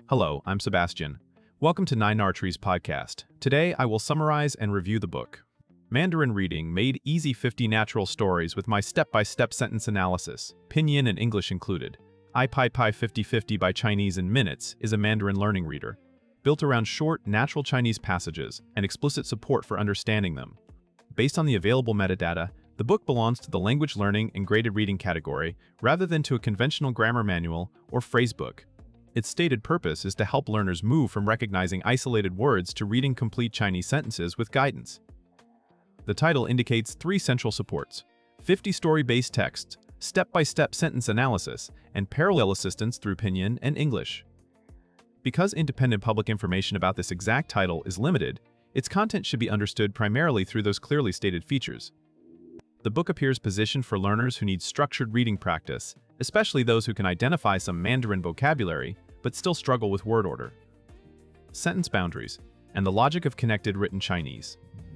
Hello, I'm Sebastian. Welcome to Nine Archery's podcast. Today, I will summarize and review the book, Mandarin Reading Made Easy 50 Natural Stories with my step-by-step sentence analysis, Pinyin and English included. iPiPi 5050 by Chinese in Minutes is a Mandarin learning reader, built around short, natural Chinese passages and explicit support for understanding them. Based on the available metadata, the book belongs to the language learning and graded reading category rather than to a conventional grammar manual or phrasebook. Its stated purpose is to help learners move from recognizing isolated words to reading complete Chinese sentences with guidance. The title indicates 3 central supports: 50 story-based texts, step-by-step sentence analysis, and parallel assistance through Pinyin and English. Because independent public information about this exact title is limited, its content should be understood primarily through those clearly stated features. The book appears positioned for learners who need structured reading practice, especially those who can identify some Mandarin vocabulary but still struggle with word order, sentence boundaries, and the logic of connected written Chinese.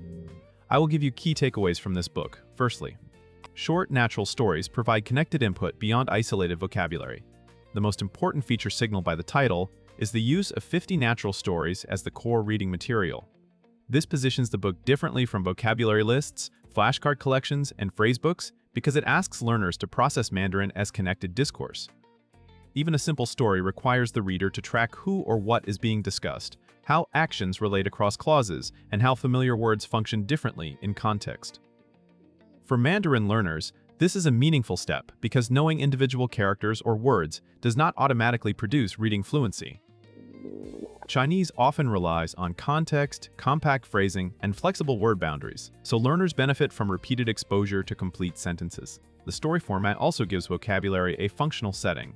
I will give you key takeaways from this book. Firstly, short, natural stories provide connected input beyond isolated vocabulary. The most important feature signaled by the title is the use of 50 natural stories as the core reading material. This positions the book differently from vocabulary lists, flashcard collections, and phrasebooks because it asks learners to process Mandarin as connected discourse. Even a simple story requires the reader to track who or what is being discussed, how actions relate across clauses, and how familiar words function differently in context. For Mandarin learners, this is a meaningful step because knowing individual characters or words does not automatically produce reading fluency. Chinese often relies on context, compact phrasing, and flexible word boundaries, so learners benefit from repeated exposure to complete sentences. The story format also gives vocabulary a functional setting.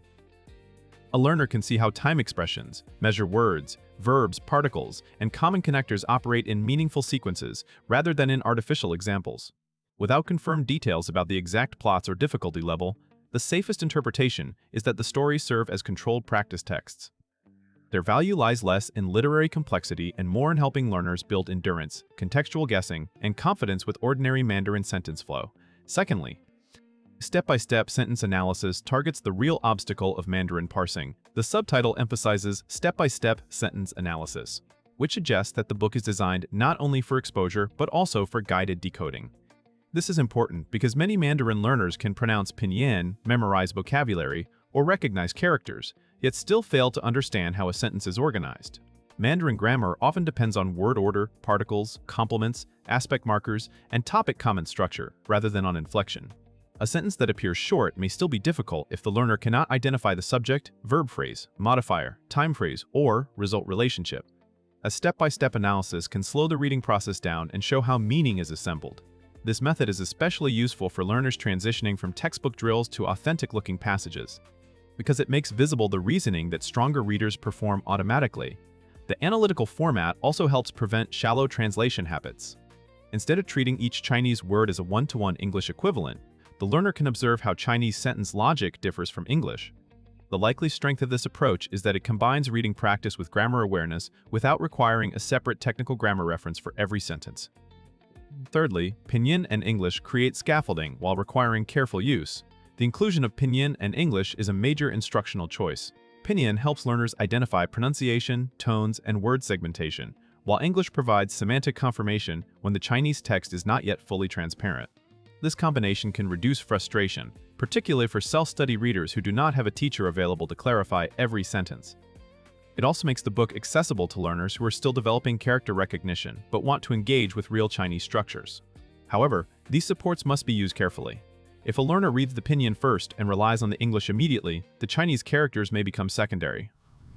A learner can see how time expressions, measure words, verbs, particles, and common connectors operate in meaningful sequences rather than in artificial examples. Without confirmed details about the exact plots or difficulty level, the safest interpretation is that the stories serve as controlled practice texts. Their value lies less in literary complexity and more in helping learners build endurance, contextual guessing, and confidence with ordinary Mandarin sentence flow. Secondly, step-by-step sentence analysis targets the real obstacle of Mandarin parsing. The subtitle emphasizes step-by-step sentence analysis, which suggests that the book is designed not only for exposure but also for guided decoding. This is important because many Mandarin learners can pronounce Pinyin, memorize vocabulary, or recognize characters, yet still fail to understand how a sentence is organized. Mandarin grammar often depends on word order, particles, complements, aspect markers, and topic comment structure, rather than on inflection. A sentence that appears short may still be difficult if the learner cannot identify the subject, verb phrase, modifier, time phrase, or result relationship. A step-by-step analysis can slow the reading process down and show how meaning is assembled. This method is especially useful for learners transitioning from textbook drills to authentic-looking passages, because it makes visible the reasoning that stronger readers perform automatically. The analytical format also helps prevent shallow translation habits. Instead of treating each Chinese word as a one-to-one English equivalent, the learner can observe how Chinese sentence logic differs from English. The likely strength of this approach is that it combines reading practice with grammar awareness without requiring a separate technical grammar reference for every sentence. Thirdly, Pinyin and English create scaffolding while requiring careful use. The inclusion of Pinyin and English is a major instructional choice. Pinyin helps learners identify pronunciation, tones, and word segmentation, while English provides semantic confirmation when the Chinese text is not yet fully transparent. This combination can reduce frustration, particularly for self-study readers who do not have a teacher available to clarify every sentence. It also makes the book accessible to learners who are still developing character recognition but want to engage with real Chinese structures. However, these supports must be used carefully. If a learner reads the Pinyin first and relies on the English immediately, the Chinese characters may become secondary,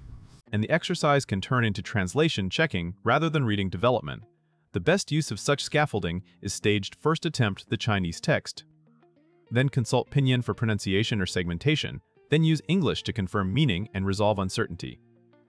and the exercise can turn into translation checking rather than reading development. The best use of such scaffolding is staged first attempt the Chinese text, then consult Pinyin for pronunciation or segmentation, then use English to confirm meaning and resolve uncertainty.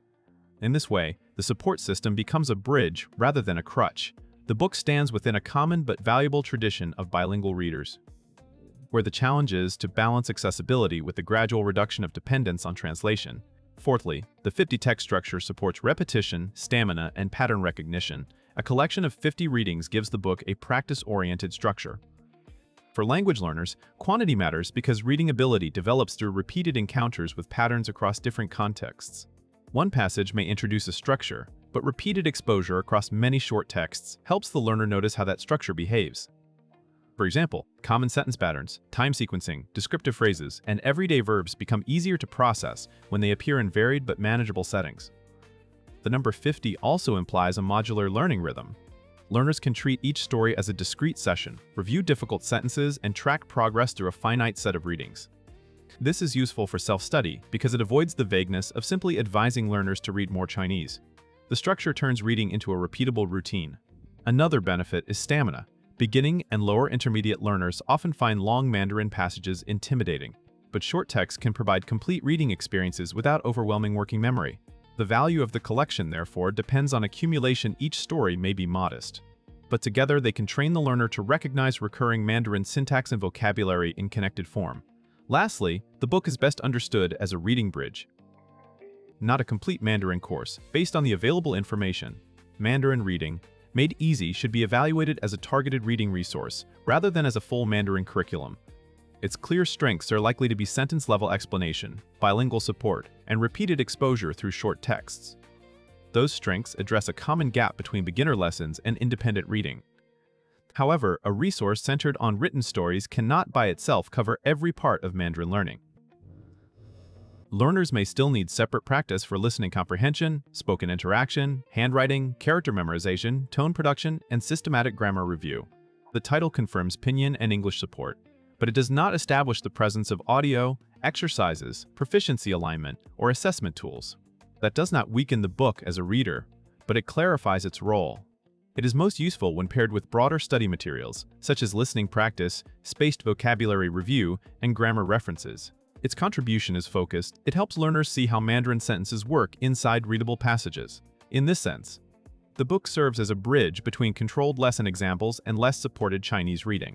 In this way, the support system becomes a bridge rather than a crutch. The book stands within a common but valuable tradition of bilingual readers, where the challenge is to balance accessibility with the gradual reduction of dependence on translation. Fourthly, the 50 text structure supports repetition, stamina, and pattern recognition. A collection of 50 readings gives the book a practice-oriented structure. For language learners, quantity matters because reading ability develops through repeated encounters with patterns across different contexts. One passage may introduce a structure, but repeated exposure across many short texts helps the learner notice how that structure behaves. For example, common sentence patterns, time sequencing, descriptive phrases, and everyday verbs become easier to process when they appear in varied but manageable settings. The number 50 also implies a modular learning rhythm. Learners can treat each story as a discrete session, review difficult sentences, and track progress through a finite set of readings. This is useful for self-study because it avoids the vagueness of simply advising learners to read more Chinese. The structure turns reading into a repeatable routine. Another benefit is stamina. Beginning and lower intermediate learners often find long Mandarin passages intimidating, but short text can provide complete reading experiences without overwhelming working memory. The value of the collection, therefore, depends on accumulation. Each story may be modest, but together they can train the learner to recognize recurring Mandarin syntax and vocabulary in connected form. Lastly, the book is best understood as a reading bridge, not a complete Mandarin course. Based on the available information, Mandarin Reading Made Easy should be evaluated as a targeted reading resource rather than as a full Mandarin curriculum. Its clear strengths are likely to be sentence-level explanation, bilingual support, and repeated exposure through short texts. Those strengths address a common gap between beginner lessons and independent reading. However, a resource centered on written stories cannot by itself cover every part of Mandarin learning. Learners may still need separate practice for listening comprehension, spoken interaction, handwriting, character memorization, tone production, and systematic grammar review. The title confirms Pinyin and English support, but it does not establish the presence of audio, exercises, proficiency alignment, or assessment tools. That does not weaken the book as a reader, but it clarifies its role. It is most useful when paired with broader study materials, such as listening practice, spaced vocabulary review, and grammar references. Its contribution is focused. It helps learners see how Mandarin sentences work inside readable passages. In this sense, the book serves as a bridge between controlled lesson examples and less supported Chinese reading,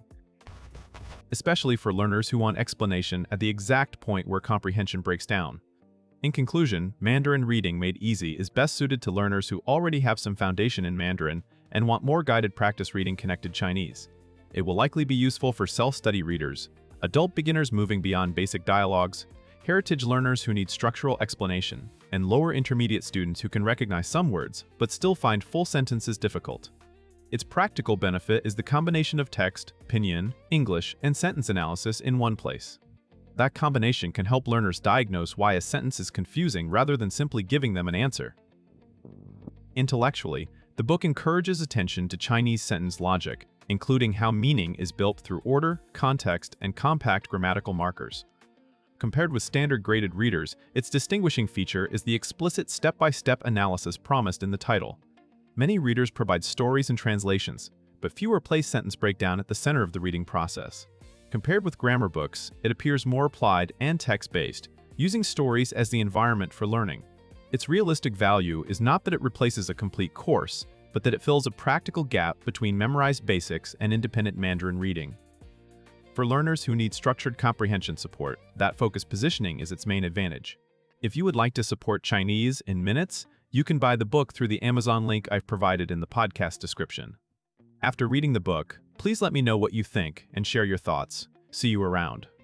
especially for learners who want explanation at the exact point where comprehension breaks down. In conclusion, Mandarin Reading Made Easy is best suited to learners who already have some foundation in Mandarin and want more guided practice reading connected Chinese. It will likely be useful for self-study readers, adult beginners moving beyond basic dialogues, heritage learners who need structural explanation, and lower intermediate students who can recognize some words but still find full sentences difficult. Its practical benefit is the combination of text, Pinyin, English, and sentence analysis in one place. That combination can help learners diagnose why a sentence is confusing rather than simply giving them an answer. Intellectually, the book encourages attention to Chinese sentence logic, including how meaning is built through order, context, and compact grammatical markers. Compared with standard graded readers, its distinguishing feature is the explicit step-by-step analysis promised in the title. Many readers provide stories and translations, but fewer place sentence breakdown at the center of the reading process. Compared with grammar books, it appears more applied and text-based, using stories as the environment for learning. Its realistic value is not that it replaces a complete course, but that it fills a practical gap between memorized basics and independent Mandarin reading. For learners who need structured comprehension support, that focused positioning is its main advantage. If you would like to support Chinese in minutes, you can buy the book through the Amazon link I've provided in the podcast description. After reading the book, please let me know what you think and share your thoughts. See you around.